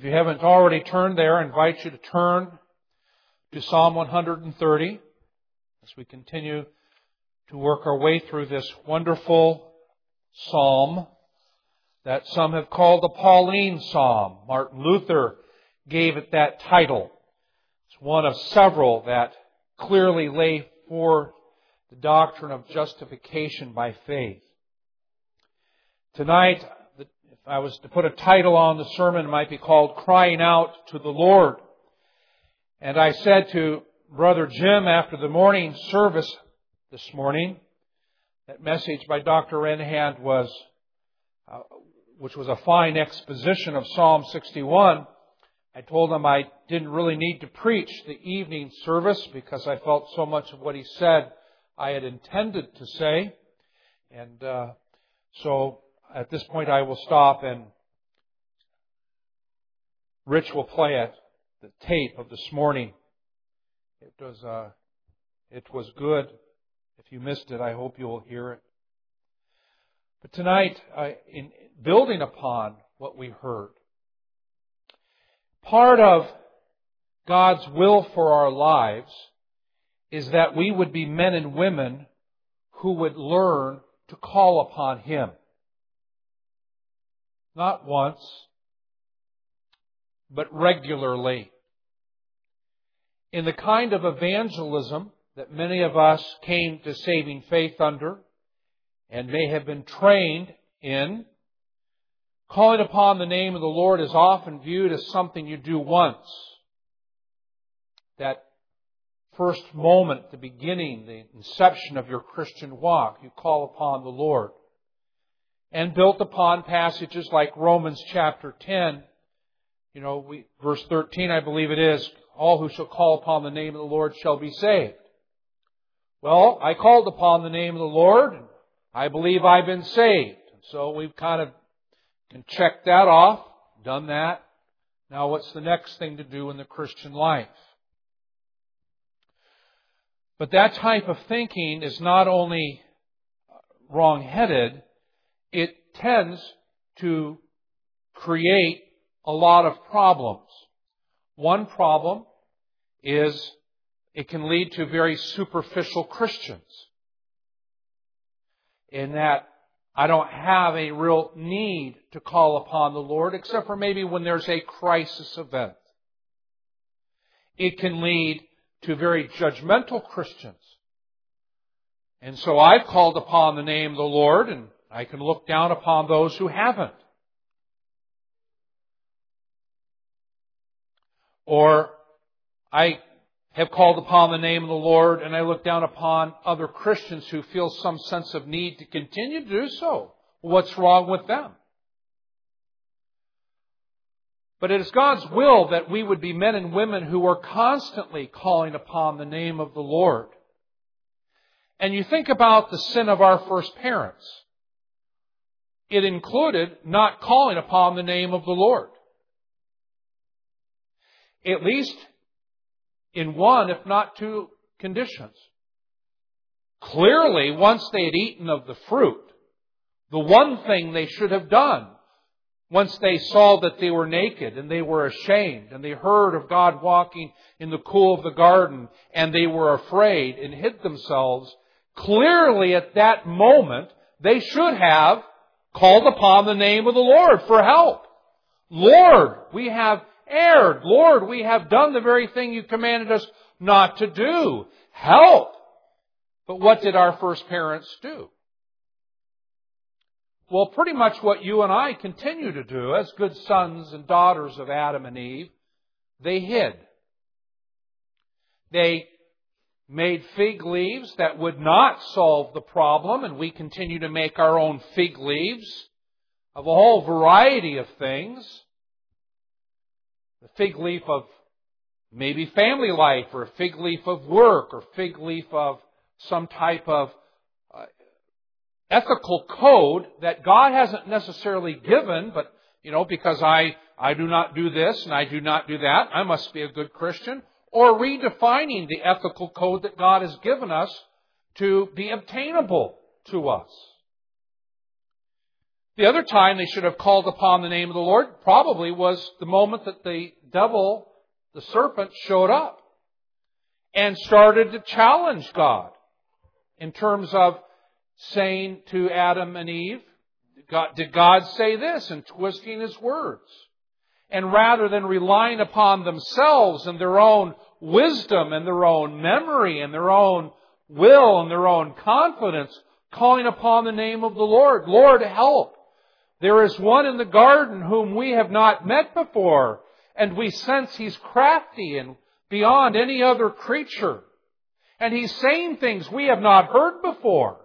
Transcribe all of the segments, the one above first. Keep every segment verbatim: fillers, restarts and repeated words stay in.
If you haven't already turned there, I invite you to turn to Psalm one hundred thirty as we continue to work our way through this wonderful psalm that some have called the Pauline Psalm. Martin Luther gave it that title. It's one of several that clearly lay forth the doctrine of justification by faith. Tonight, if I was to put a title on the sermon, it might be called Crying Out to the Lord. And I said to Brother Jim after the morning service this morning, that message by Doctor Renhand was, uh, which was a fine exposition of Psalm sixty-one. I told him I didn't really need to preach the evening service because I felt so much of what he said I had intended to say. And uh, so at this point I will stop and Rich will play it, the tape of this morning. It was, uh, it was good. If you missed it, I hope you will hear it. But tonight, uh, in building upon what we heard, part of God's will for our lives is that we would be men and women who would learn to call upon Him. Not once, but regularly. In the kind of evangelism that many of us came to saving faith under and may have been trained in, calling upon the name of the Lord is often viewed as something you do once. That first moment, the beginning, the inception of your Christian walk, you call upon the Lord. And built upon passages like Romans chapter ten, you know, we, verse thirteen, I believe it is, all who shall call upon the name of the Lord shall be saved. Well, I called upon the name of the Lord, and I believe I've been saved. So we've kind of can check that off, done that. Now what's the next thing to do in the Christian life? But that type of thinking is not only wrong-headed, it tends to create a lot of problems. One problem is it can lead to very superficial Christians, in that I don't have a real need to call upon the Lord, except for maybe when there's a crisis event. It can lead to very judgmental Christians. And so I've called upon the name of the Lord, and I can look down upon those who haven't. Or I have called upon the name of the Lord and I look down upon other Christians who feel some sense of need to continue to do so. What's wrong with them? But it is God's will that we would be men and women who are constantly calling upon the name of the Lord. And you think about the sin of our first parents. It included not calling upon the name of the Lord. At least in one, if not two, conditions. Clearly, once they had eaten of the fruit, the one thing they should have done, once they saw that they were naked and they were ashamed and they heard of God walking in the cool of the garden and they were afraid and hid themselves, clearly at that moment, they should have called upon the name of the Lord for help. Lord, we have erred. Lord, we have done the very thing you commanded us not to do. Help! But what did our first parents do? Well, pretty much what you and I continue to do as good sons and daughters of Adam and Eve. They hid. They made fig leaves that would not solve the problem, and we continue to make our own fig leaves of a whole variety of things. The fig leaf of maybe family life, or a fig leaf of work, or fig leaf of some type of uh, ethical code that God hasn't necessarily given, but, you know, because I, I do not do this and I do not do that, I must be a good Christian. Or redefining the ethical code that God has given us to be obtainable to us. The other time they should have called upon the name of the Lord probably was the moment that the devil, the serpent, showed up and started to challenge God in terms of saying to Adam and Eve, God, did God say this? And twisting His words. And rather than relying upon themselves and their own wisdom and their own memory and their own will and their own confidence, calling upon the name of the Lord. Lord, help. There is one in the garden whom we have not met before, and we sense He's crafty and beyond any other creature. And He's saying things we have not heard before.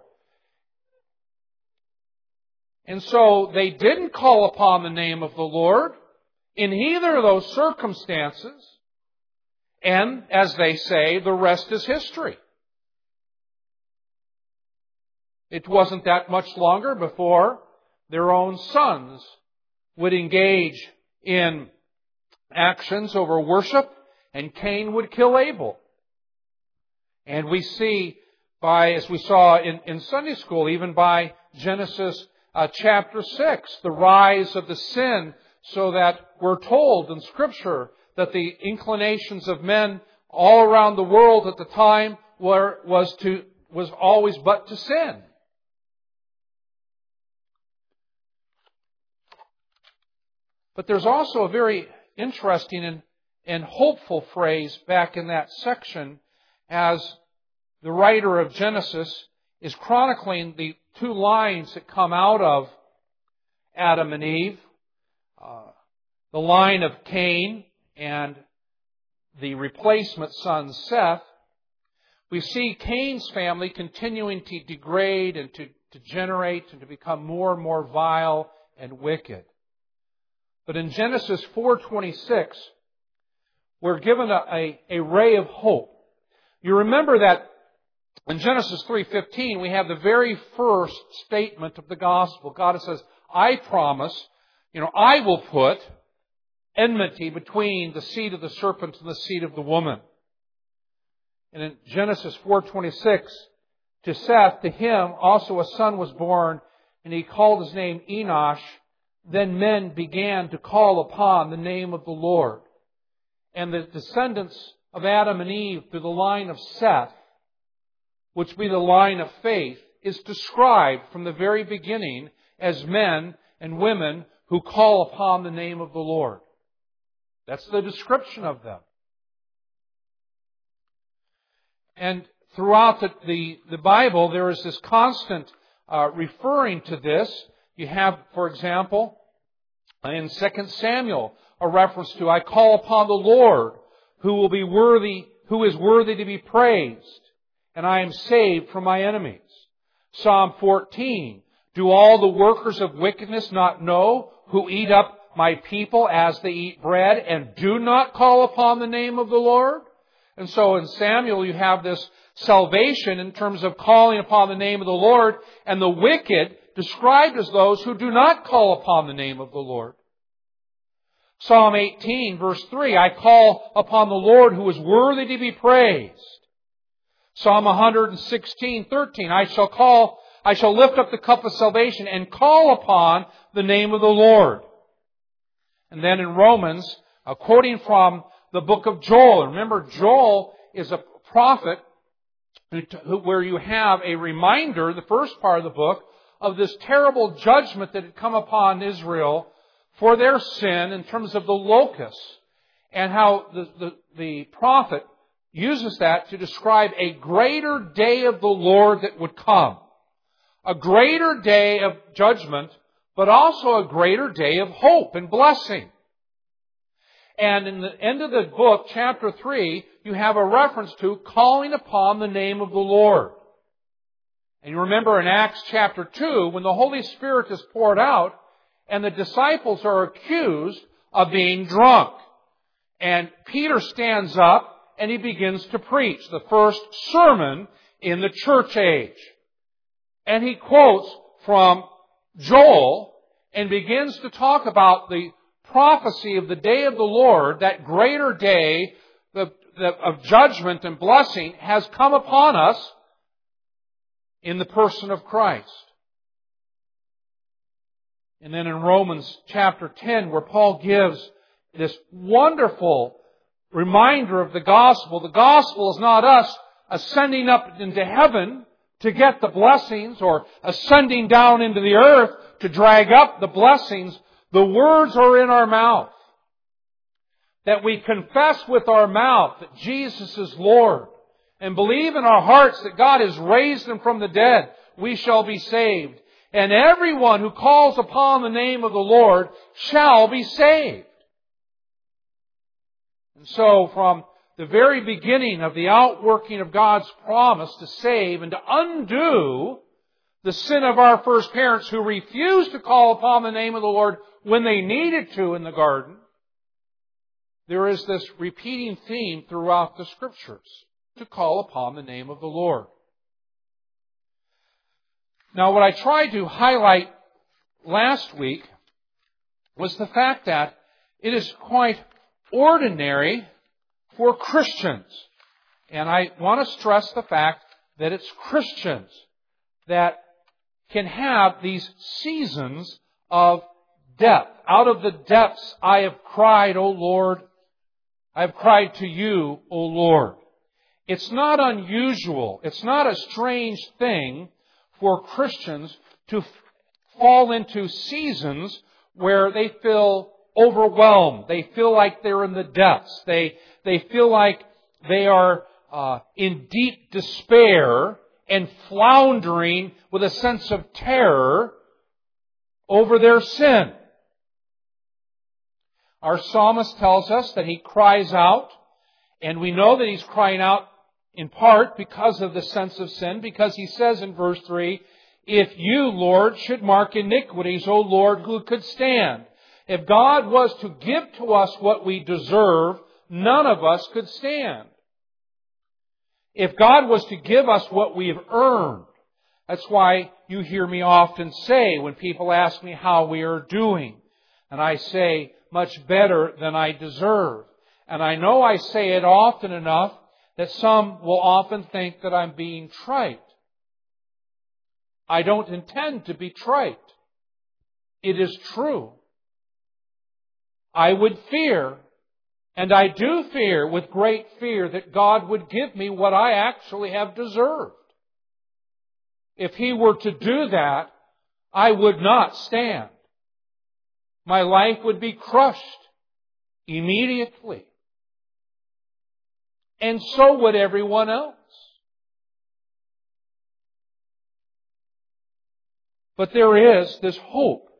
And so they didn't call upon the name of the Lord in either of those circumstances. And, as they say, the rest is history. It wasn't that much longer before their own sons would engage in actions over worship, and Cain would kill Abel. And we see by, as we saw in, in Sunday school, even by Genesis uh, chapter six, the rise of the sin, so that we're told in Scripture that the inclinations of men all around the world at the time were, was to, was always but to sin. But there's also a very interesting and, and hopeful phrase back in that section as the writer of Genesis is chronicling the two lines that come out of Adam and Eve. Uh, the line of Cain and the replacement son Seth. We see Cain's family continuing to degrade and to degenerate and to become more and more vile and wicked. But in Genesis four twenty-six, we're given a, a, a ray of hope. You remember that in Genesis three fifteen, we have the very first statement of the gospel. God says, I promise, you know, I will put enmity between the seed of the serpent and the seed of the woman. And in Genesis four twenty-six, to Seth, to him also a son was born, and he called his name Enosh. Then men began to call upon the name of the Lord. And the descendants of Adam and Eve through the line of Seth, which be the line of faith, is described from the very beginning as men and women who call upon the name of the Lord. That's the description of them. And throughout the, the, the Bible, there is this constant uh, referring to this. You have, for example, in Second Samuel, a reference to, I call upon the Lord who will be worthy, who is worthy to be praised, and I am saved from my enemies. Psalm fourteen, do all the workers of wickedness not know who eat up my people as they eat bread and do not call upon the name of the Lord? And so in Samuel you have this salvation in terms of calling upon the name of the Lord, and the wicked described as those who do not call upon the name of the Lord. Psalm eighteen, verse three, I call upon the Lord who is worthy to be praised. Psalm one sixteen, thirteen, I shall call, I shall lift up the cup of salvation and call upon the name of the Lord. And then in Romans, uh, quoting from the book of Joel, remember Joel is a prophet who, who, where you have a reminder, the first part of the book, of this terrible judgment that had come upon Israel for their sin in terms of the locusts, and how the, the, the prophet uses that to describe a greater day of the Lord that would come. A greater day of judgment, but also a greater day of hope and blessing. And in the end of the book, chapter three, you have a reference to calling upon the name of the Lord. And you remember in Acts chapter two, when the Holy Spirit is poured out, and the disciples are accused of being drunk. And Peter stands up and he begins to preach the first sermon in the church age. And he quotes from Joel and begins to talk about the prophecy of the day of the Lord, that greater day the, the, of judgment and blessing has come upon us in the person of Christ. And then in Romans chapter ten, where Paul gives this wonderful reminder of the gospel. The gospel is not us ascending up into heaven to get the blessings or ascending down into the earth to drag up the blessings. The words are in our mouth. That we confess with our mouth that Jesus is Lord and believe in our hearts that God has raised Him from the dead, we shall be saved. And everyone who calls upon the name of the Lord shall be saved. And so from the very beginning of the outworking of God's promise to save and to undo the sin of our first parents who refused to call upon the name of the Lord when they needed to in the garden, there is this repeating theme throughout the Scriptures to call upon the name of the Lord. Now, what I tried to highlight last week was the fact that it is quite ordinary for Christians. And I want to stress the fact that it's Christians that can have these seasons of death. Out of the depths I have cried, O Lord. I have cried to you, O Lord. It's not unusual. It's not a strange thing for Christians to fall into seasons where they feel overwhelmed. They feel like they're in the depths. They, they feel like they are uh, in deep despair and floundering with a sense of terror over their sin. Our psalmist tells us that he cries out, and we know that he's crying out in part because of the sense of sin, because he says in verse three, if you, Lord, should mark iniquities, O Lord, who could stand? If God was to give to us what we deserve, none of us could stand. If God was to give us what we have earned, that's why you hear me often say when people ask me how we are doing, and I say, much better than I deserve. And I know I say it often enough that some will often think that I'm being trite. I don't intend to be trite. It is true. I would fear, and I do fear with great fear, that God would give me what I actually have deserved. If He were to do that, I would not stand. My life would be crushed immediately. And so would everyone else. But there is this hope.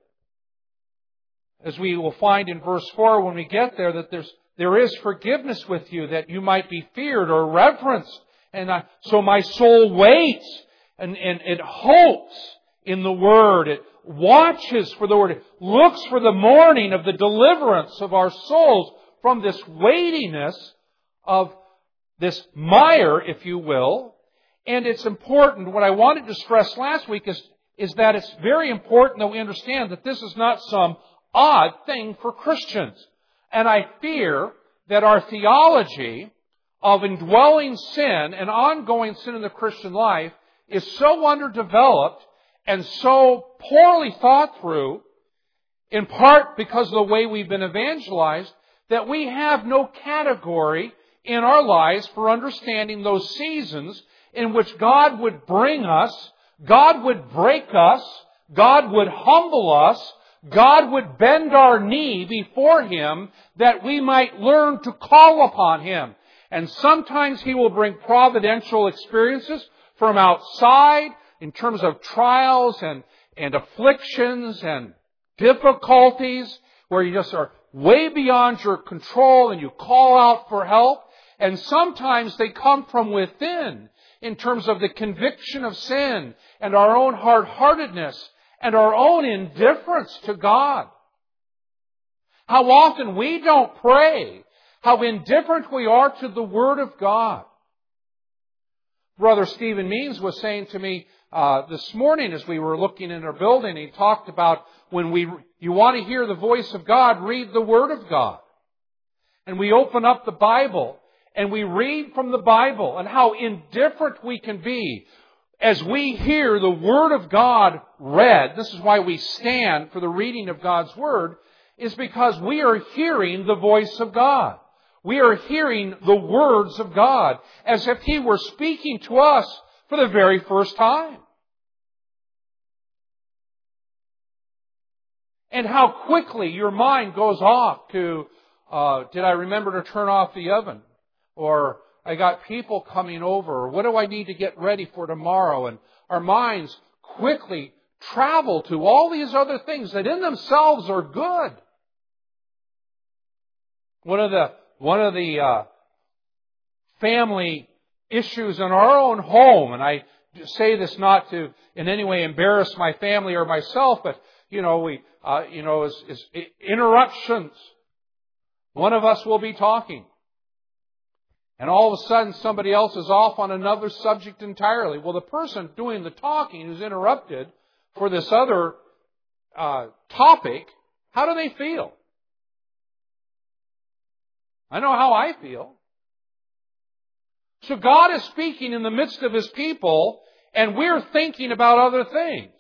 As we will find in verse four when we get there, that there's, there is forgiveness with you, that you might be feared or reverenced. And I, so my soul waits and, and it hopes in the Word. It watches for the Word. It looks for the morning of the deliverance of our souls from this weightiness of this mire, if you will. And it's important, what I wanted to stress last week is, is that it's very important that we understand that this is not some odd thing for Christians. And I fear that our theology of indwelling sin and ongoing sin in the Christian life is so underdeveloped and so poorly thought through, in part because of the way we've been evangelized, that we have no category in our lives for understanding those seasons in which God would bring us, God would break us, God would humble us, God would bend our knee before Him that we might learn to call upon Him. And sometimes He will bring providential experiences from outside in terms of trials and, and afflictions and difficulties where you just are way beyond your control and you call out for help. And sometimes they come from within in terms of the conviction of sin and our own hard-heartedness and our own indifference to God. How often we don't pray. How indifferent we are to the Word of God. Brother Stephen Means was saying to me uh, this morning as we were looking in our building, he talked about when we you want to hear the voice of God, read the Word of God. And we open up the Bible and we read from the Bible and how indifferent we can be. as we hear the Word of God read, this is why we stand for the reading of God's Word, is because we are hearing the voice of God. We are hearing the words of God as if He were speaking to us for the very first time. And how quickly your mind goes off to, uh, did I remember to turn off the oven? Or I got people coming over. Or what do I need to get ready for tomorrow? And our minds quickly travel to all these other things that in themselves are good. One of the, one of the, uh, family issues in our own home, and I say this not to in any way embarrass my family or myself, but you know, we, uh, you know, is, is interruptions. One of us will be talking, and all of a sudden somebody else is off on another subject entirely. Well, the person doing the talking who's interrupted for this other uh, topic, how do they feel? I know how I feel. So God is speaking in the midst of His people, and we're thinking about other things.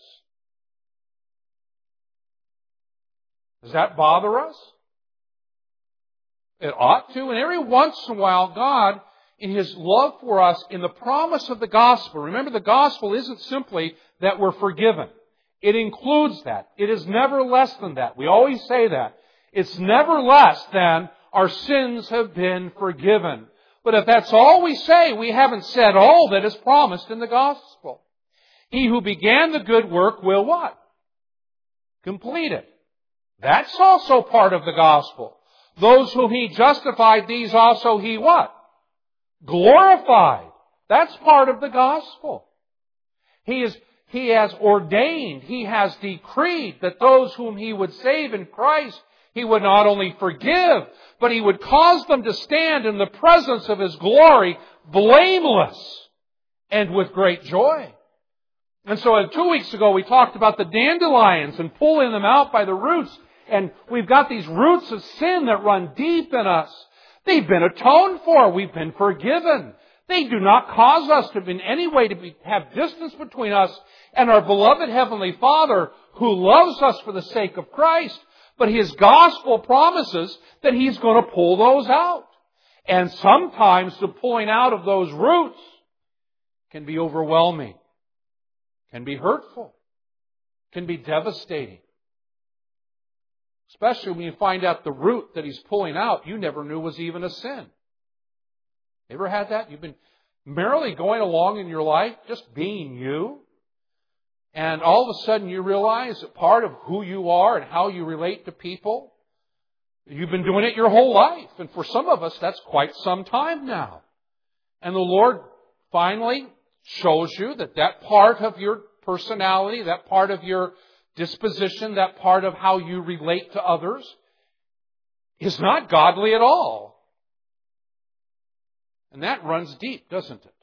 Does that bother us? It ought to. And every once in a while, God, in His love for us, in the promise of the gospel, remember the gospel isn't simply that we're forgiven. It includes that. It is never less than that. We always say that. It's never less than our sins have been forgiven. But if that's all we say, we haven't said all that is promised in the gospel. He who began the good work will what? Complete it. That's also part of the gospel. Those whom He justified, these also He what? Glorified. That's part of the gospel. He is, He has ordained, He has decreed that those whom He would save in Christ, He would not only forgive, but He would cause them to stand in the presence of His glory blameless and with great joy. And so two weeks ago we talked about the dandelions and pulling them out by the roots. And we've got these roots of sin that run deep in us. They've been atoned for. We've been forgiven. They do not cause us to in any way to be, have distance between us and our beloved Heavenly Father who loves us for the sake of Christ. But His gospel promises that He's going to pull those out. And sometimes the pulling out of those roots can be overwhelming, can be hurtful, can be devastating. Especially when you find out the root that He's pulling out, you never knew was even a sin. Ever had that? You've been merrily going along in your life, just being you. And all of a sudden you realize that part of who you are and how you relate to people, you've been doing it your whole life. And for some of us, that's quite some time now. And the Lord finally shows you that that part of your personality, that part of your disposition, that part of how you relate to others, is not godly at all. And that runs deep, doesn't it?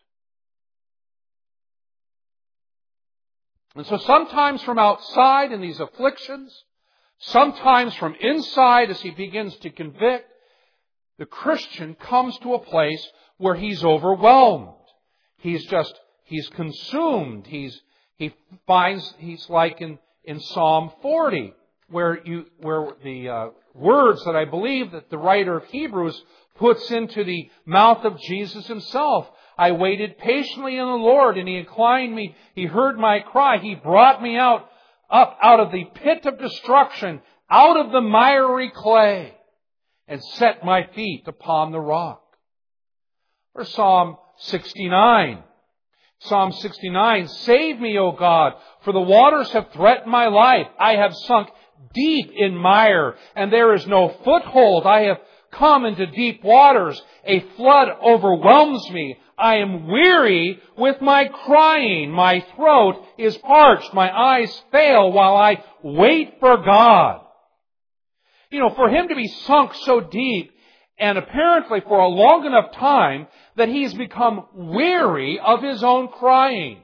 And so sometimes from outside in these afflictions, sometimes from inside as He begins to convict, the Christian comes to a place where he's overwhelmed. He's just, he's consumed. He's, he finds, he's like in In Psalm forty, where you, where the uh, words that I believe that the writer of Hebrews puts into the mouth of Jesus Himself. I waited patiently in the Lord, and He inclined me. He heard my cry. He brought me out, up out of the pit of destruction, out of the miry clay, and set my feet upon the rock. Or Psalm sixty-nine. Psalm sixty-nine, save me, O God, for the waters have threatened my life. I have sunk deep in mire, and there is no foothold. I have come into deep waters. A flood overwhelms me. I am weary with my crying. My throat is parched. My eyes fail while I wait for God. You know, for him to be sunk so deep, and apparently for a long enough time, that he's become weary of his own crying.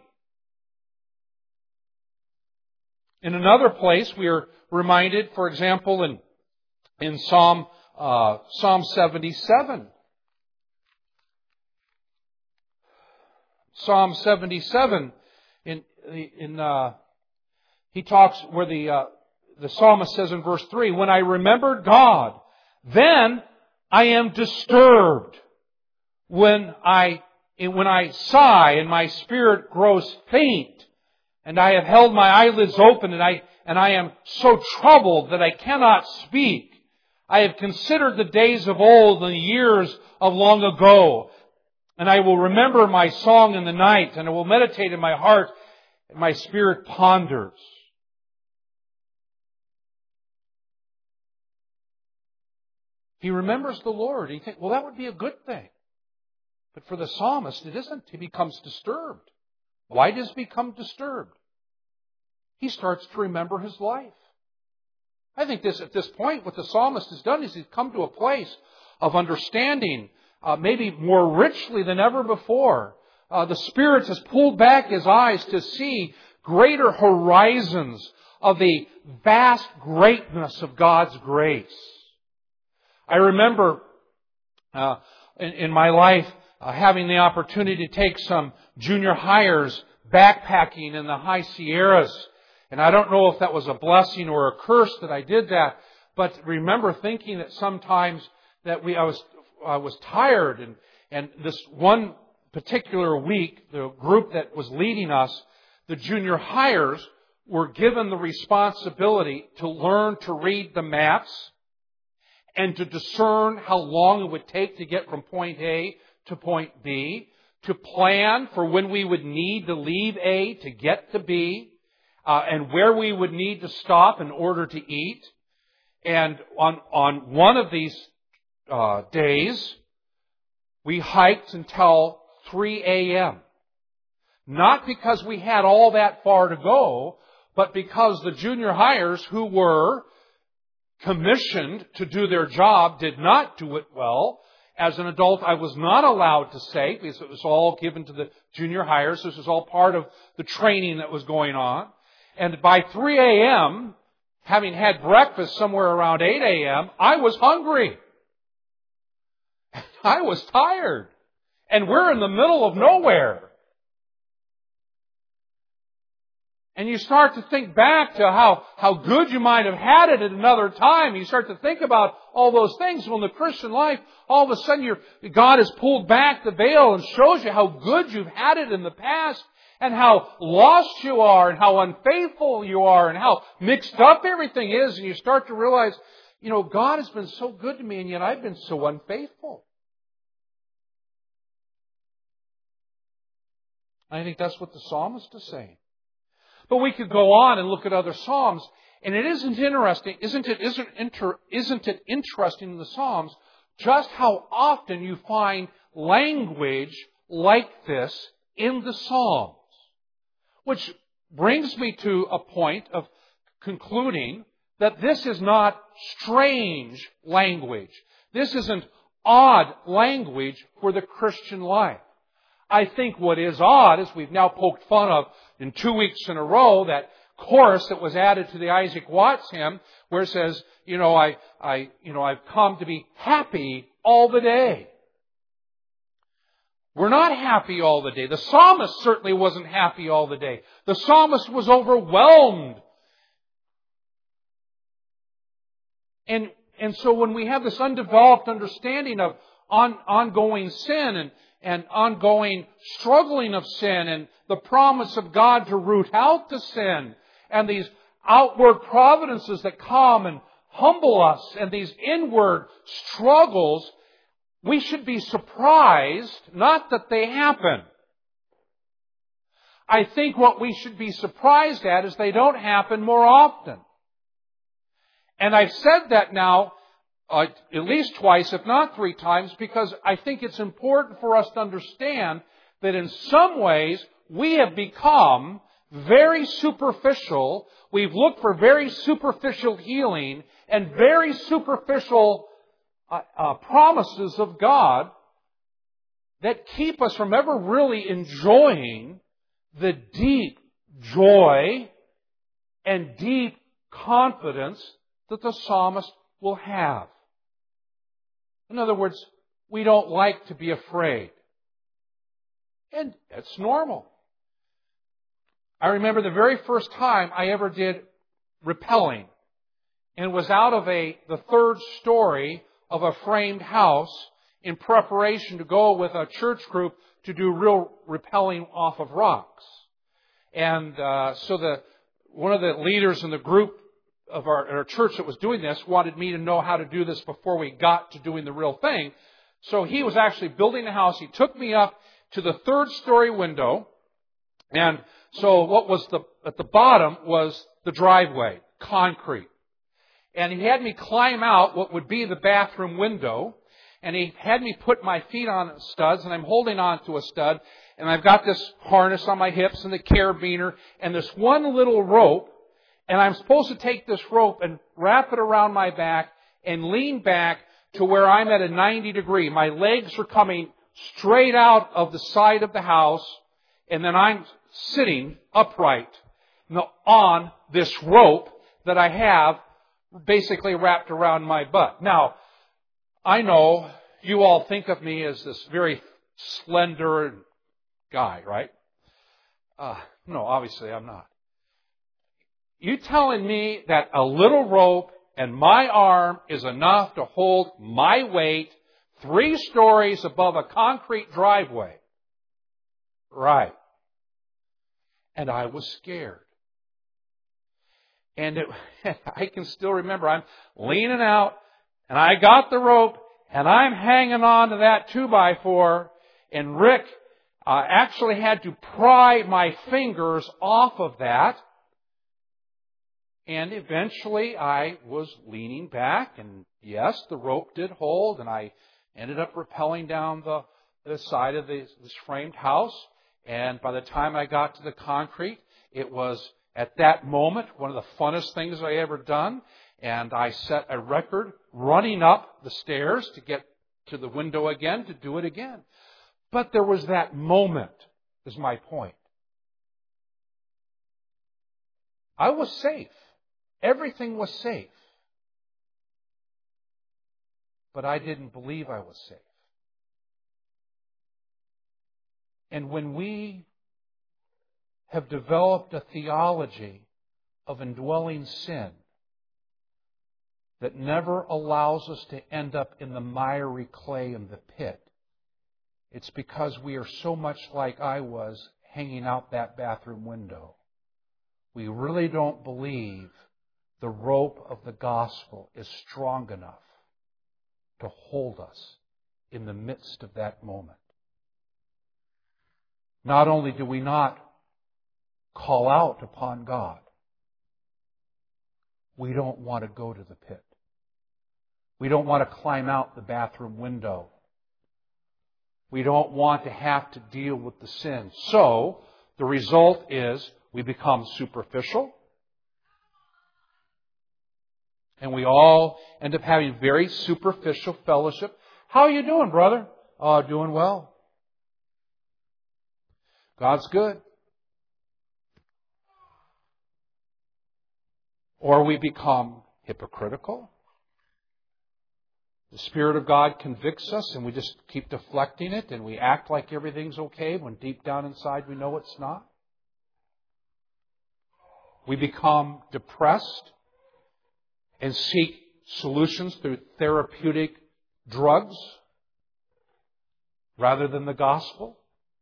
In another place, we are reminded, for example, in, in Psalm, uh, Psalm seventy-seven. Psalm seventy-seven, In in uh, he talks where the uh, the psalmist says in verse three, "When I remembered God, then I am disturbed. When I when I sigh and my spirit grows faint, and I have held my eyelids open, and I and I am so troubled that I cannot speak. I have considered the days of old and the years of long ago. And I will remember my song in the night, and I will meditate in my heart, and my spirit ponders." He remembers the Lord. He thinks, well, that would be a good thing. But for the psalmist, it isn't. He becomes disturbed. Why does he become disturbed? He starts to remember his life. I think this at this point, what the psalmist has done is he's come to a place of understanding, uh, maybe more richly than ever before. Uh, the Spirit has pulled back his eyes to see greater horizons of the vast greatness of God's grace. I remember uh, in, in my life uh, having the opportunity to take some junior hires backpacking in the high Sierras. And I don't know if that was a blessing or a curse that I did that, but remember thinking that sometimes that we I was I was tired, and and this one particular week, the group that was leading us, the junior hires, were given the responsibility to learn to read the maps and to discern how long it would take to get from point A to point B, to plan for when we would need to leave A to get to B, Uh, and where we would need to stop in order to eat. And on on one of these uh, days, we hiked until three a.m. Not because we had all that far to go, but because the junior hires who were commissioned to do their job did not do it well. As an adult, I was not allowed to say, because it was all given to the junior hires. This was all part of the training that was going on. And by three a.m., having had breakfast somewhere around eight a.m., I was hungry. I was tired. And we're in the middle of nowhere. And you start to think back to how, how good you might have had it at another time. You start to think about all those things. Well, in the Christian life, all of a sudden you're, God has pulled back the veil and shows you how good you've had it in the past, and how lost you are, and how unfaithful you are, and how mixed up everything is. And you start to realize, you know, God has been so good to me, and yet I've been so unfaithful. I think that's what the psalmist is saying. But we could go on and look at other psalms, and it isn't interesting, isn't it? Isn't inter, isn't it interesting in the psalms just how often you find language like this in the psalms? Which brings me to a point of concluding that this is not strange language. This isn't odd language for the Christian life. I think what is odd is we've now poked fun of in two weeks in a row that chorus that was added to the Isaac Watts hymn where it says, you know, I, I, you know, I've come to be happy all the day. We're not happy all the day. The psalmist certainly wasn't happy all the day. The psalmist was overwhelmed. And, and so when we have this undeveloped understanding of on, ongoing sin and, and ongoing struggling of sin and the promise of God to root out the sin and these outward providences that come and humble us and these inward struggles, we should be surprised, not that they happen. I think what we should be surprised at is they don't happen more often. And I've said that now uh, at least twice, if not three times, because I think it's important for us to understand that in some ways we have become very superficial. We've looked for very superficial healing and very superficial Uh, uh, promises of God that keep us from ever really enjoying the deep joy and deep confidence that the psalmist will have. In other words, we don't like to be afraid. And it's normal. I remember the very first time I ever did rappelling, and was out of a the third story of a framed house in preparation to go with a church group to do real rappelling off of rocks. And uh, so the one of the leaders in the group of our, our church that was doing this wanted me to know how to do this before we got to doing the real thing. So he was actually building the house. He took me up to the third story window. And so what was the at the bottom was the driveway, concrete. And he had me climb out what would be the bathroom window. And he had me put my feet on studs, and I'm holding on to a stud. And I've got this harness on my hips and the carabiner and this one little rope. And I'm supposed to take this rope and wrap it around my back and lean back to where I'm at a ninety degree. My legs are coming straight out of the side of the house. And then I'm sitting upright on this rope that I have basically wrapped around my butt. Now, I know you all think of me as this very slender guy, right? Uh, no, obviously I'm not. You telling me that a little rope and my arm is enough to hold my weight three stories above a concrete driveway? Right. And I was scared. And it, I can still remember, I'm leaning out, and I got the rope, and I'm hanging on to that two by four, and Rick uh, actually had to pry my fingers off of that. And eventually I was leaning back, and yes, the rope did hold, and I ended up rappelling down the, the side of this, this framed house. And by the time I got to the concrete, it was, at that moment, one of the funnest things I ever done. And I set a record running up the stairs to get to the window again, to do it again. But there was that moment, is my point. I was safe. Everything was safe. But I didn't believe I was safe. And when we have developed a theology of indwelling sin that never allows us to end up in the miry clay in the pit, it's because we are so much like I was hanging out that bathroom window. We really don't believe the rope of the gospel is strong enough to hold us in the midst of that moment. Not only do we not call out upon God, we don't want to go to the pit. We don't want to climb out the bathroom window. We don't want to have to deal with the sin. So, the result is we become superficial. And we all end up having very superficial fellowship. How are you doing, brother? Oh, doing well. God's good. Or we become hypocritical. The Spirit of God convicts us and we just keep deflecting it and we act like everything's okay when deep down inside we know it's not. We become depressed and seek solutions through therapeutic drugs rather than the gospel.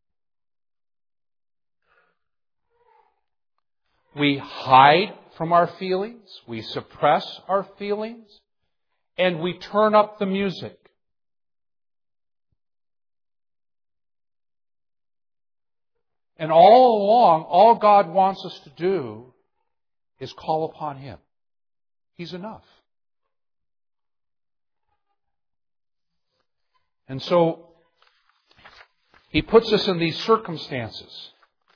We hide from our feelings. We suppress our feelings. And we turn up the music. And all along, all God wants us to do is call upon Him. He's enough. And so, He puts us in these circumstances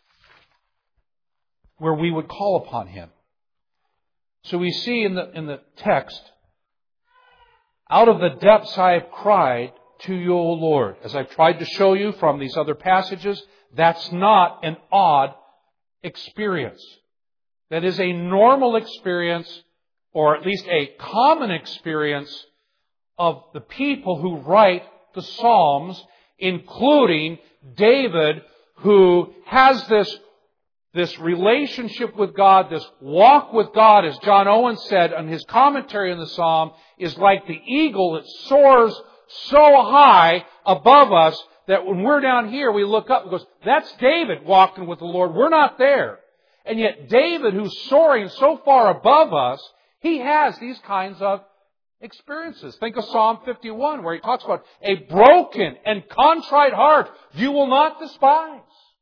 where we would call upon Him. So we see in the, in the text, out of the depths I have cried to you, O Lord. As I've tried to show you from these other passages, that's not an odd experience. That is a normal experience, or at least a common experience of the people who write the Psalms, including David, who has this This relationship with God, this walk with God, as John Owen said in his commentary on the Psalm, is like the eagle that soars so high above us that when we're down here, we look up and goes, that's David walking with the Lord. We're not there. And yet David, who's soaring so far above us, he has these kinds of experiences. Think of Psalm fifty-one, where he talks about a broken and contrite heart you will not despise.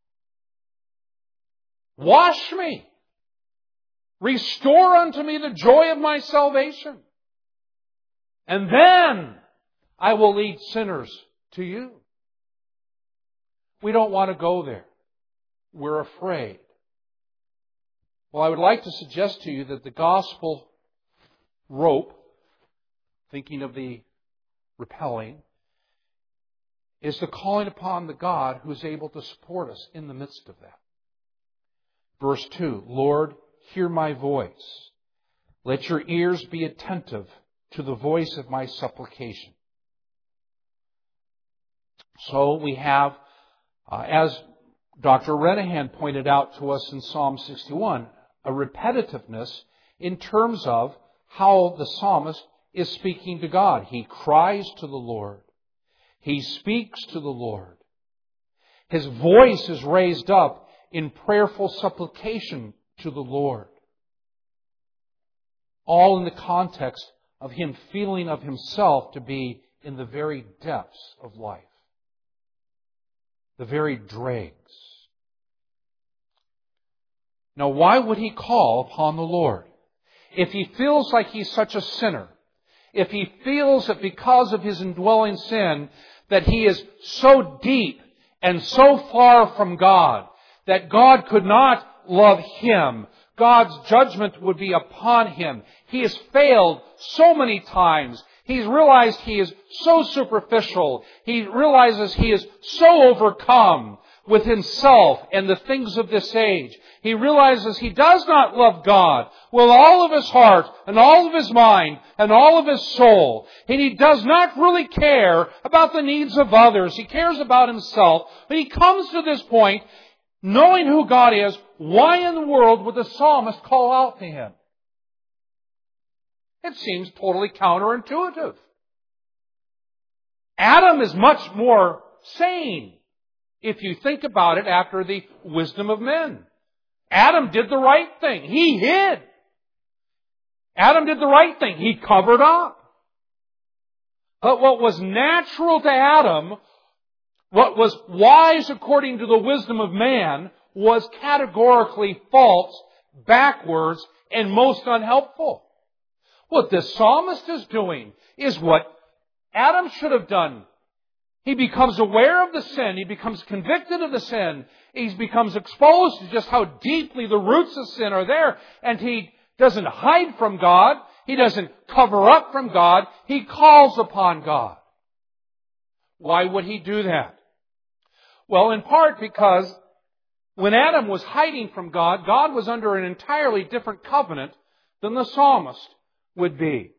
Wash me. Restore unto me the joy of my salvation. And then I will lead sinners to you. We don't want to go there. We're afraid. Well, I would like to suggest to you that the gospel rope, thinking of the repelling, is the calling upon the God who is able to support us in the midst of that. Verse two, Lord, hear my voice. Let your ears be attentive to the voice of my supplication. So we have, uh, as Doctor Renahan pointed out to us in Psalm sixty-one, a repetitiveness in terms of how the psalmist is speaking to God. He cries to the Lord. He speaks to the Lord. His voice is raised up in prayerful supplication to the Lord. All in the context of him feeling of himself to be in the very depths of life. The very dregs. Now, why would he call upon the Lord? If he feels like he's such a sinner, if he feels that because of his indwelling sin, that he is so deep and so far from God, that God could not love him, God's judgment would be upon him. He has failed so many times. He's realized he is so superficial. He realizes he is so overcome with himself and the things of this age. He realizes he does not love God with all of his heart and all of his mind and all of his soul. And he does not really care about the needs of others. He cares about himself. But he comes to this point, knowing who God is, why in the world would the psalmist call out to him? It seems totally counterintuitive. Adam is much more sane, if you think about it, after the wisdom of men. Adam did the right thing. He hid. Adam did the right thing. He covered up. But what was natural to Adam, what was wise according to the wisdom of man, was categorically false, backwards, and most unhelpful. What the psalmist is doing is what Adam should have done. He becomes aware of the sin. He becomes convicted of the sin. He becomes exposed to just how deeply the roots of sin are there. And he doesn't hide from God. He doesn't cover up from God. He calls upon God. Why would he do that? Well, in part because when Adam was hiding from God, God was under an entirely different covenant than the psalmist would be.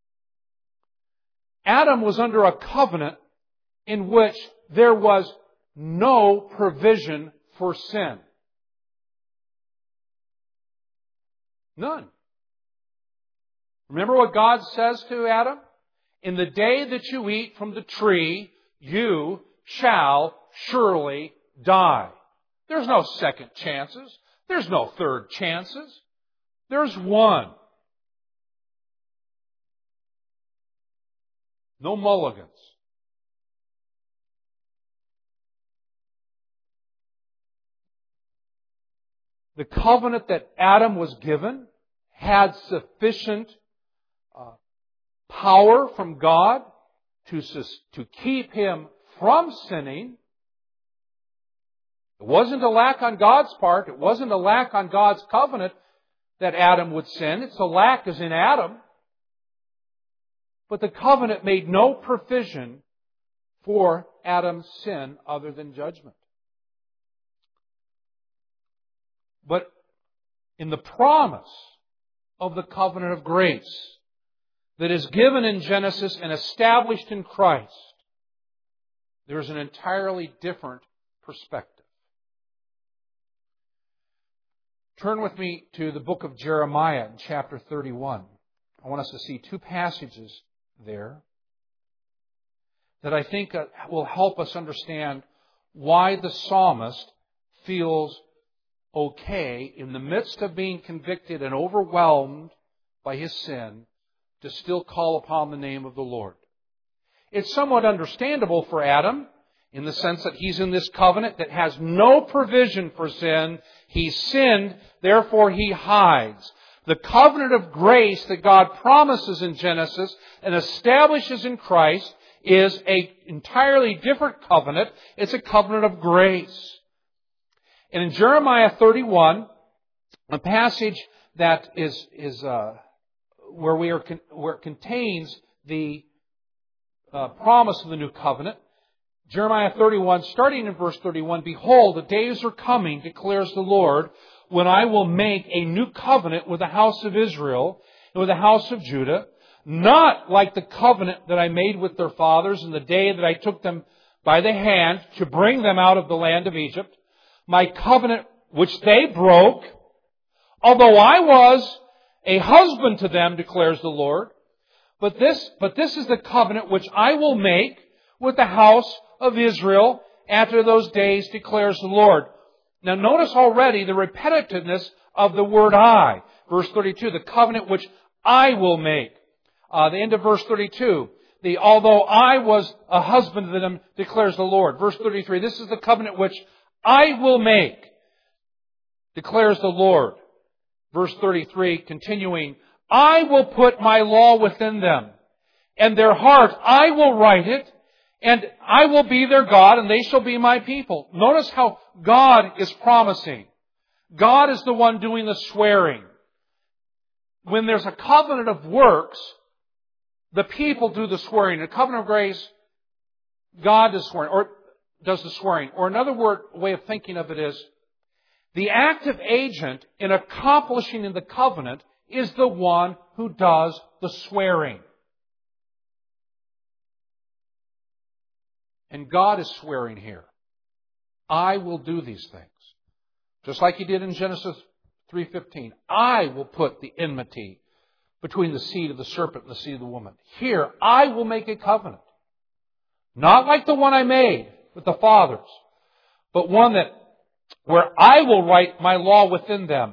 Adam was under a covenant in which there was no provision for sin. None. Remember what God says to Adam? In the day that you eat from the tree, you shall surely die. There's no second chances. There's no third chances. There's one. No mulligans. The covenant that Adam was given had sufficient uh, power from God to, to keep him from sinning. It wasn't a lack on God's part. It wasn't a lack on God's covenant that Adam would sin. It's a lack as in Adam. But the covenant made no provision for Adam's sin other than judgment. But in the promise of the covenant of grace that is given in Genesis and established in Christ, there is an entirely different perspective. Turn with me to the book of Jeremiah in chapter thirty-one. I want us to see two passages there that I think will help us understand why the psalmist feels okay in the midst of being convicted and overwhelmed by his sin to still call upon the name of the Lord. It's somewhat understandable for Adam in the sense that he's in this covenant that has no provision for sin. He's sinned, therefore he hides. The covenant of grace that God promises in Genesis and establishes in Christ is an entirely different covenant. It's a covenant of grace. And in Jeremiah thirty-one, a passage that is is uh, where we are where it contains the uh, promise of the new covenant. Jeremiah thirty-one, starting in verse thirty-one, "Behold, the days are coming, declares the Lord, when I will make a new covenant with the house of Israel and with the house of Judah, not like the covenant that I made with their fathers in the day that I took them by the hand to bring them out of the land of Egypt, my covenant which they broke, although I was a husband to them, declares the Lord. But this, but this is the covenant which I will make with the house of Israel after those days, declares the Lord." Now notice already the repetitiveness of the word I. Verse thirty-two, the covenant which I will make. Uh, the end of verse thirty-two, the although I was a husband to them, declares the Lord. Verse thirty-three, this is the covenant which I will make, declares the Lord. Verse thirty-three, continuing, I will put my law within them, and their heart I will write it, and I will be their God, and they shall be my people. Notice how God is promising. God is the one doing the swearing. When there's a covenant of works, the people do the swearing. In a covenant of grace, God does swearing, or does the swearing. Or another word, way of thinking of it is, the active agent in accomplishing in the covenant is the one who does the swearing. And God is swearing here, I will do these things. Just like He did in Genesis three fifteen. I will put the enmity between the seed of the serpent and the seed of the woman. Here, I will make a covenant. Not like the one I made with the fathers, but one that where I will write my law within them.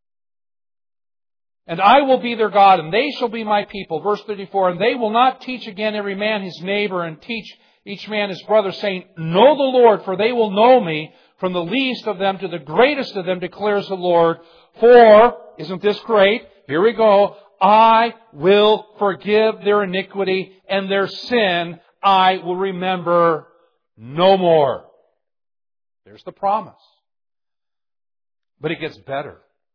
And I will be their God, and they shall be my people. Verse thirty-four, and they will not teach again every man his neighbor, and teach each man his brother, saying, know the Lord, for they will know me, from the least of them to the greatest of them, declares the Lord. For, isn't this great? Here we go. I will forgive their iniquity, and their sin I will remember no more. There's the promise. But it gets better.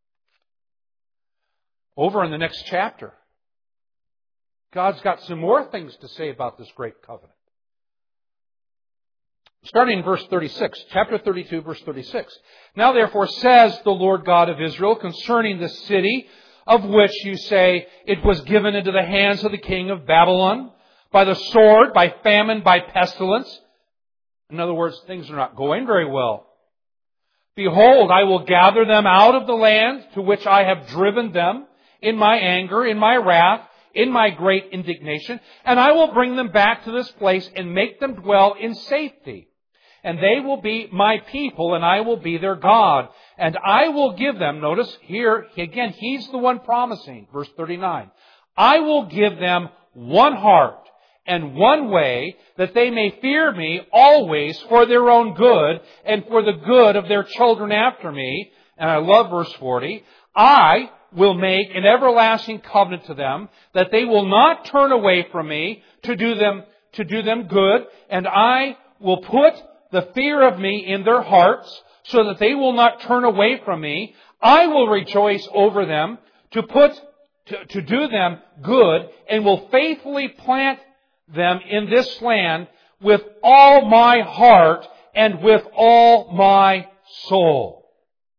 Over in the next chapter, God's got some more things to say about this great covenant. Starting in verse thirty-six, chapter thirty-two, verse thirty-six. Now therefore says the Lord God of Israel concerning the city of which you say it was given into the hands of the king of Babylon by the sword, by famine, by pestilence. In other words, things are not going very well. Behold, I will gather them out of the land to which I have driven them in my anger, in my wrath, in my great indignation, and I will bring them back to this place and make them dwell in safety. And they will be my people, and I will be their God. And I will give them, notice here, again, He's the one promising, verse thirty-nine. I will give them one heart and one way, that they may fear me always for their own good and for the good of their children after me. And I love verse forty. I will make an everlasting covenant to them, that they will not turn away from me to do them, to do them good. And I will put the fear of me in their hearts, so that they will not turn away from me. I will rejoice over them to put, to, to do them good, and will faithfully plant them in this land with all my heart and with all my soul.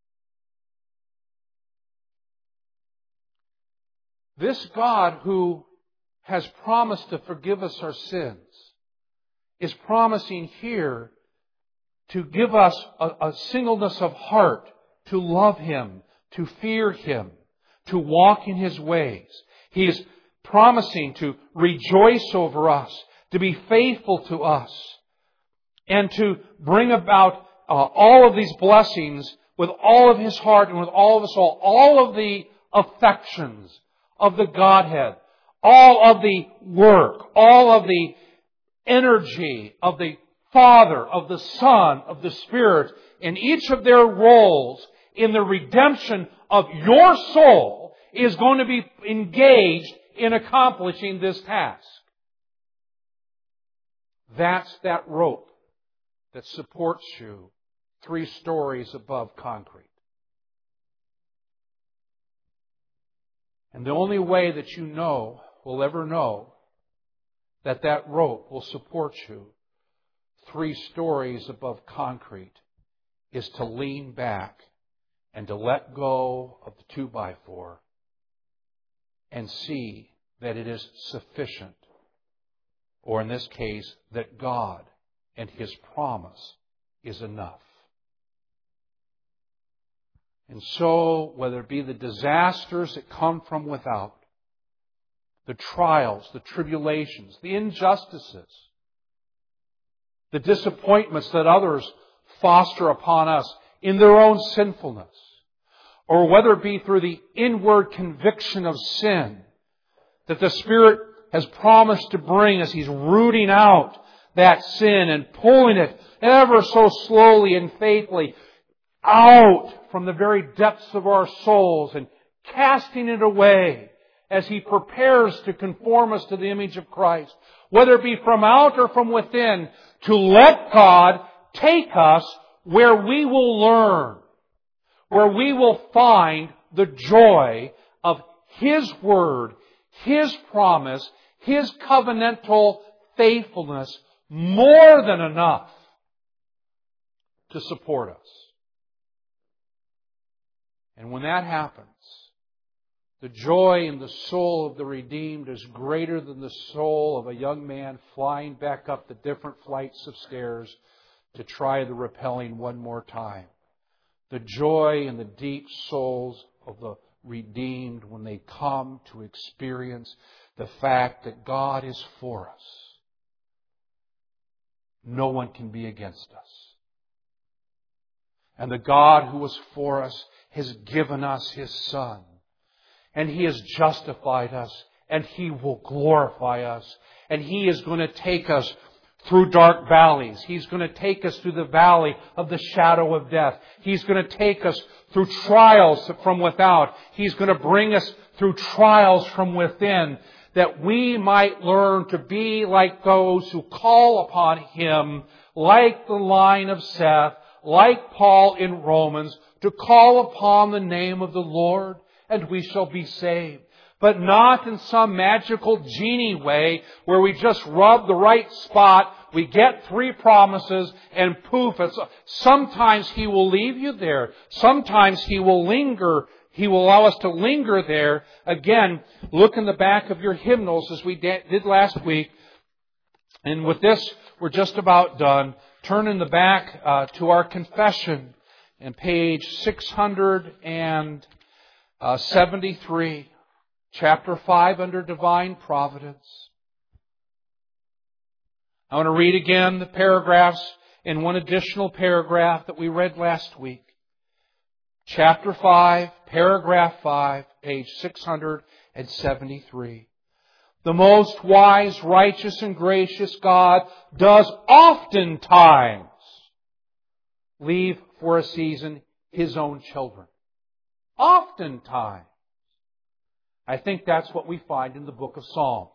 This God who has promised to forgive us our sins is promising here to give us a, a singleness of heart, to love Him, to fear Him, to walk in His ways. He is promising to rejoice over us, to be faithful to us, and to bring about uh, all of these blessings with all of His heart and with all of His soul, all of the affections of the Godhead, all of the work, all of the energy of the Father, of the Son, of the Spirit, in each of their roles in the redemption of your soul is going to be engaged in accomplishing this task. That's that rope that supports you three stories above concrete. And the only way that you know, will ever know, that that rope will support you three stories above concrete is to lean back and to let go of the two by four and see that it is sufficient. Or in this case, that God and His promise is enough. And so, whether it be the disasters that come from without, the trials, the tribulations, the injustices, the disappointments that others foster upon us in their own sinfulness, or whether it be through the inward conviction of sin that the Spirit has promised to bring as He's rooting out that sin and pulling it ever so slowly and faithfully out from the very depths of our souls and casting it away as He prepares to conform us to the image of Christ, whether it be from out or from within, to let God take us where we will learn, where we will find the joy of His Word, His promise, His covenantal faithfulness more than enough to support us. And when that happens, the joy in the soul of the redeemed is greater than the soul of a young man flying back up the different flights of stairs to try the rappelling one more time. The joy in the deep souls of the redeemed when they come to experience the fact that God is for us. No one can be against us. And the God who was for us has given us His Son. And He has justified us. And He will glorify us. And He is going to take us through dark valleys. He's going to take us through the valley of the shadow of death. He's going to take us through trials from without. He's going to bring us through trials from within, that we might learn to be like those who call upon Him, like the line of Seth, like Paul in Romans, to call upon the name of the Lord, and we shall be saved. But not in some magical genie way where we just rub the right spot, we get three promises, and poof. It's, sometimes He will leave you there. Sometimes He will linger. He will allow us to linger there. Again, look in the back of your hymnals as we did last week. And with this, we're just about done. Turn in the back uh, to our confession and page six hundred seventy-three. Chapter five under Divine Providence. I want to read again the paragraphs in one additional paragraph that we read last week. Chapter five, paragraph five, page six hundred seventy-three. The most wise, righteous, and gracious God does oftentimes leave for a season His own children. Oftentimes. I think that's what we find in the book of Psalms.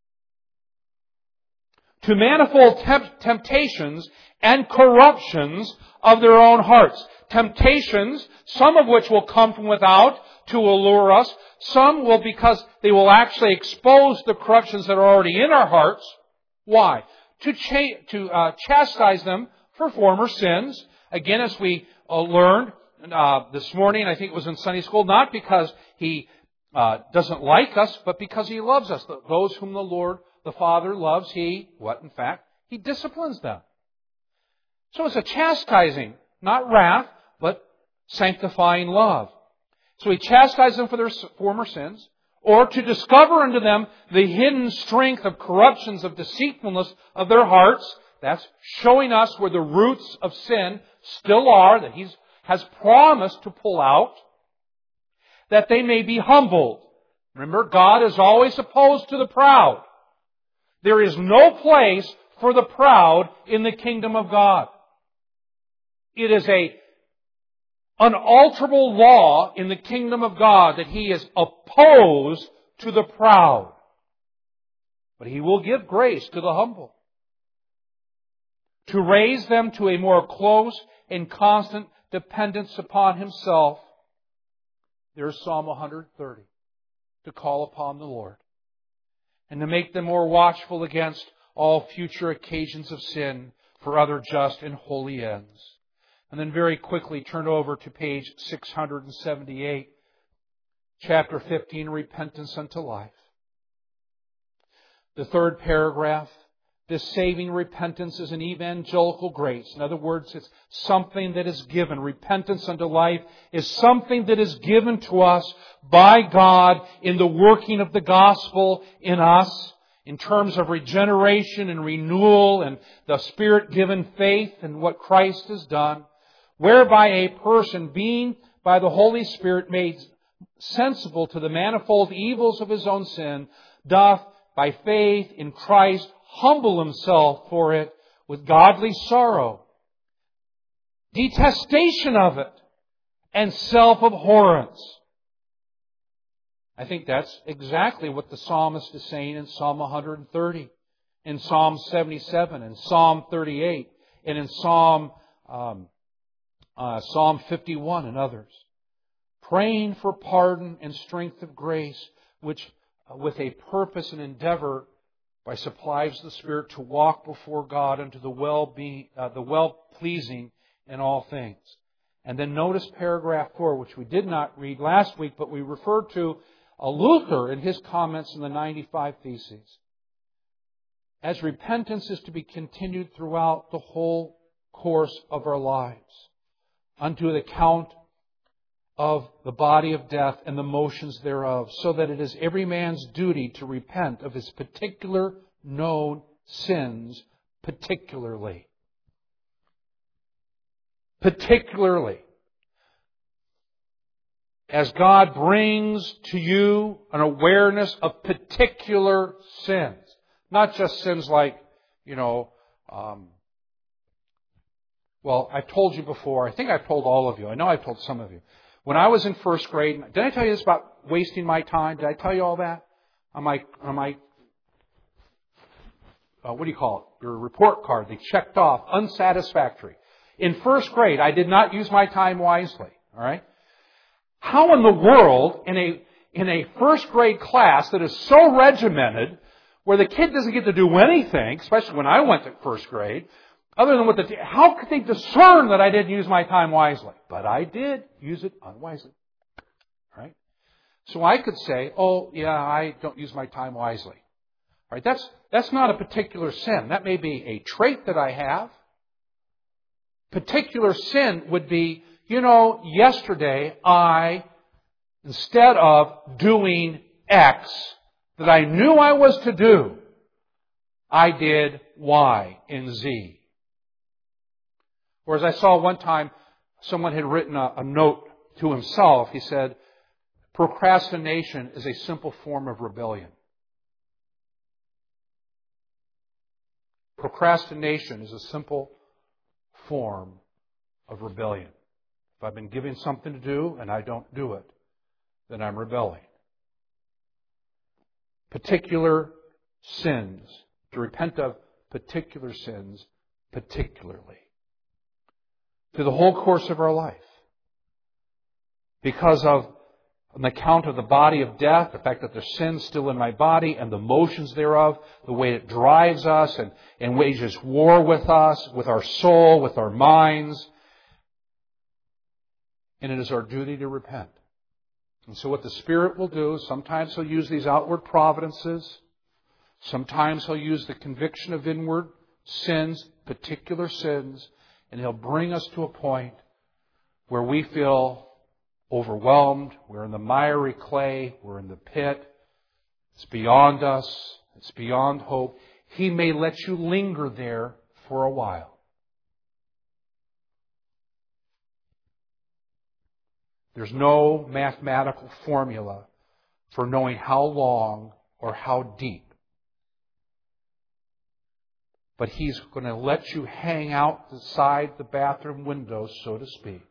To manifold temp- temptations and corruptions of their own hearts. Temptations, some of which will come from without to allure us. Some will because they will actually expose the corruptions that are already in our hearts. Why? To, cha- to uh, chastise them for former sins. Again, as we uh, learned uh, this morning, I think it was in Sunday school, not because He Uh, doesn't like us, but because He loves us. Those whom the Lord, the Father, loves, He, what in fact? He disciplines them. So it's a chastising, not wrath, but sanctifying love. So He chastised them for their former sins, or to discover unto them the hidden strength of corruptions of deceitfulness of their hearts. That's showing us where the roots of sin still are, that He has promised to pull out, that they may be humbled. Remember, God is always opposed to the proud. There is no place for the proud in the kingdom of God. It is a unalterable law in the kingdom of God that He is opposed to the proud. But He will give grace to the humble, to raise them to a more close and constant dependence upon Himself. There's Psalm one thirty. To call upon the Lord, and to make them more watchful against all future occasions of sin for other just and holy ends. And then very quickly turn over to page six seventy-eight, chapter fifteen, Repentance unto Life. The third paragraph, this saving repentance is an evangelical grace. In other words, it's something that is given. Repentance unto life is something that is given to us by God in the working of the gospel in us, in terms of regeneration and renewal and the Spirit-given faith and what Christ has done, whereby a person, being by the Holy Spirit made sensible to the manifold evils of his own sin, doth by faith in Christ humble himself for it with godly sorrow, detestation of it, and self-abhorrence. I think that's exactly what the psalmist is saying in Psalm one thirty, in Psalm seventy-seven, in Psalm thirty-eight, and in Psalm um, uh, Psalm fifty-one and others. Praying for pardon and strength of grace, which uh, with a purpose and endeavor by supplies the Spirit to walk before God unto the well-being, uh, the well-pleasing in all things. And then notice paragraph four, which we did not read last week, but we referred to a Luther in his comments in the ninety-five Theses. As repentance is to be continued throughout the whole course of our lives, unto the account of the body of death and the motions thereof, so that it is every man's duty to repent of his particular known sins particularly. Particularly. As God brings to you an awareness of particular sins. Not just sins like, you know, um, well, I've told you before, I think I've told all of you, I know I've told some of you. When I was in first grade, did I tell you this about wasting my time? Did I tell you all that? On my, on my, uh, what do you call it? Your report card, they checked off unsatisfactory. In first grade, I did not use my time wisely. All right? How in the world, in a, in a first grade class that is so regimented, where the kid doesn't get to do anything, especially when I went to first grade, other than what the, how could they discern that I didn't use my time wisely? But I did use it unwisely. Right? So I could say, oh, yeah, I don't use my time wisely. Right? That's, that's not a particular sin. That may be a trait that I have. Particular sin would be, you know, yesterday I, instead of doing X that I knew I was to do, I did Y and Z. Whereas I saw one time someone had written a, a note to himself. He said, procrastination is a simple form of rebellion. Procrastination is a simple form of rebellion. If I've been given something to do and I don't do it, then I'm rebelling. Particular sins. To repent of particular sins particularly. Through the whole course of our life. Because of, on account of the body of death, the fact that there's sin still in my body and the motions thereof, the way it drives us and, and wages war with us, with our soul, with our minds. And it is our duty to repent. And so what the Spirit will do, sometimes He'll use these outward providences. Sometimes He'll use the conviction of inward sins, particular sins, and He'll bring us to a point where we feel overwhelmed. We're in the miry clay. We're in the pit. It's beyond us. It's beyond hope. He may let you linger there for a while. There's no mathematical formula for knowing how long or how deep. But He's going to let you hang out beside the bathroom window, so to speak.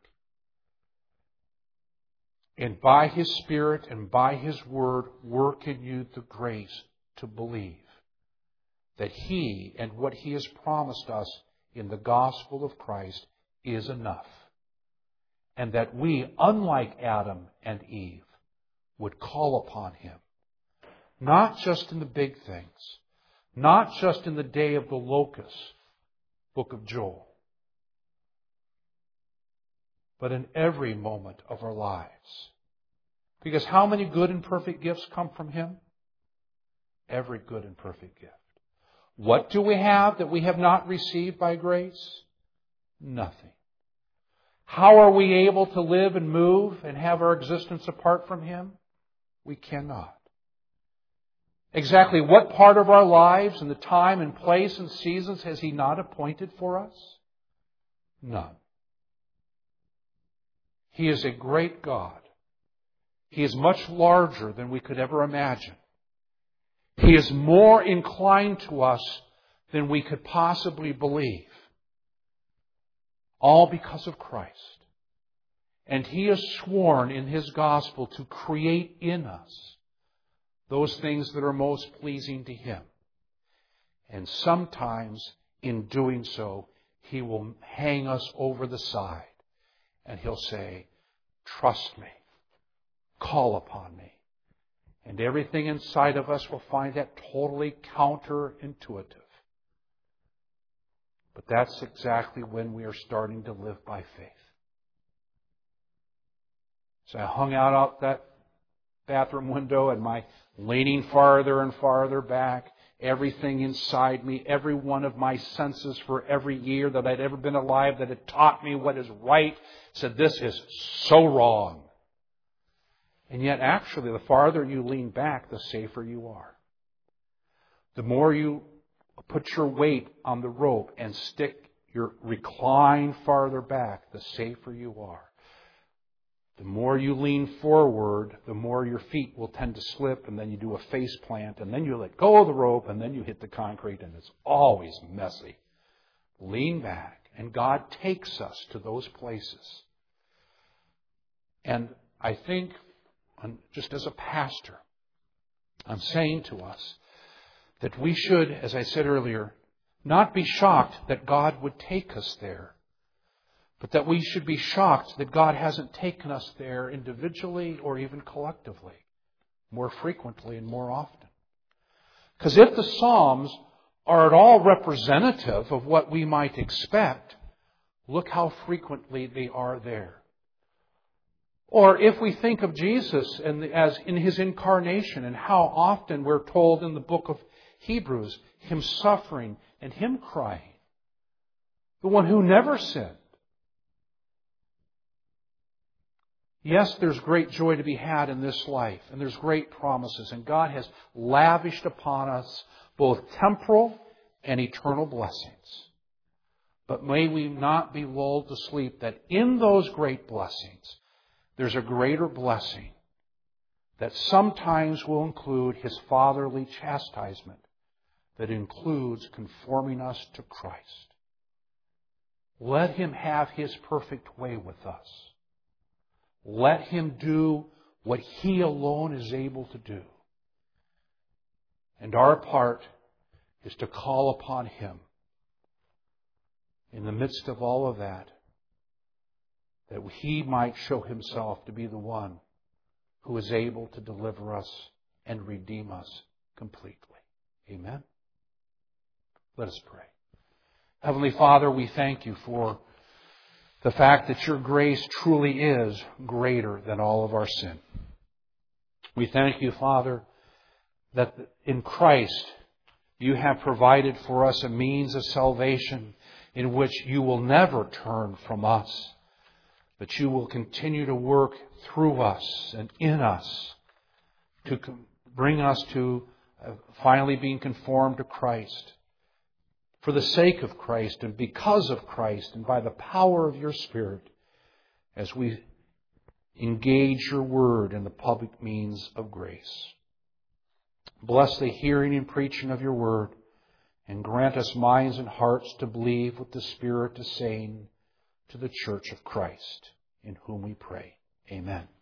And by His Spirit and by His Word, work in you the grace to believe that He and what He has promised us in the gospel of Christ is enough. And that we, unlike Adam and Eve, would call upon Him. Not just in the big things. Not just in the day of the locusts, book of Joel. But in every moment of our lives. Because how many good and perfect gifts come from Him? Every good and perfect gift. What do we have that we have not received by grace? Nothing. How are we able to live and move and have our existence apart from Him? We cannot. Exactly what part of our lives and the time and place and seasons has He not appointed for us? None. He is a great God. He is much larger than we could ever imagine. He is more inclined to us than we could possibly believe. All because of Christ. And He has sworn in His gospel to create in us those things that are most pleasing to Him. And sometimes in doing so, He will hang us over the side. And He'll say, trust me. Call upon me. And everything inside of us will find that totally counterintuitive. But that's exactly when we are starting to live by faith. So I hung out out that bathroom window and my leaning farther and farther back, everything inside me, every one of my senses for every year that I'd ever been alive that had taught me what is right, said this is so wrong. And yet actually the farther you lean back, the safer you are. The more you put your weight on the rope and stick your recline farther back, the safer you are. The more you lean forward, the more your feet will tend to slip, and then you do a face plant, and then you let go of the rope, and then you hit the concrete, and it's always messy. Lean back, and God takes us to those places. And I think, just as a pastor, I'm saying to us that we should, as I said earlier, not be shocked that God would take us there. But that we should be shocked that God hasn't taken us there individually or even collectively, more frequently and more often. Because if the Psalms are at all representative of what we might expect, look how frequently they are there. Or if we think of Jesus and as in His incarnation and how often we're told in the book of Hebrews, Him suffering and Him crying, the one who never sinned. Yes, there's great joy to be had in this life, and there's great promises, and God has lavished upon us both temporal and eternal blessings. But may we not be lulled to sleep that in those great blessings, there's a greater blessing that sometimes will include His fatherly chastisement, that includes conforming us to Christ. Let Him have His perfect way with us. Let Him do what He alone is able to do. And our part is to call upon Him in the midst of all of that, that He might show Himself to be the one who is able to deliver us and redeem us completely. Amen? Let us pray. Heavenly Father, we thank You for the fact that Your grace truly is greater than all of our sin. We thank You, Father, that in Christ You have provided for us a means of salvation in which You will never turn from us. but You will continue to work through us and in us to bring us to finally being conformed to Christ. For the sake of Christ and because of Christ and by the power of Your Spirit, as we engage Your Word in the public means of grace. Bless the hearing and preaching of Your Word, and grant us minds and hearts to believe what the Spirit is saying to the Church of Christ, in whom we pray. Amen.